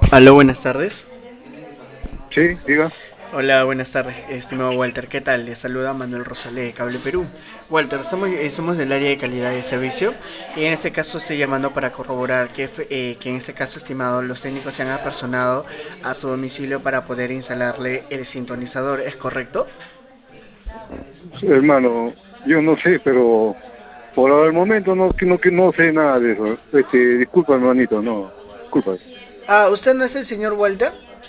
Aló, buenas tardes. Sí, diga. Hola, buenas tardes, estimado Walter. ¿Qué tal? Les saluda Manuel Rosales de Cable Perú. Walter, somos del área de calidad de servicio y en este caso estoy llamando para corroborar que en este caso, estimado, los técnicos se han apersonado a su domicilio para poder instalarle el sintonizador. ¿Es correcto? Sí, hermano, yo no sé, pero por el momento no sé nada de eso. Disculpa, hermanito, no, disculpa. Ah, ¿usted no es el señor Walter?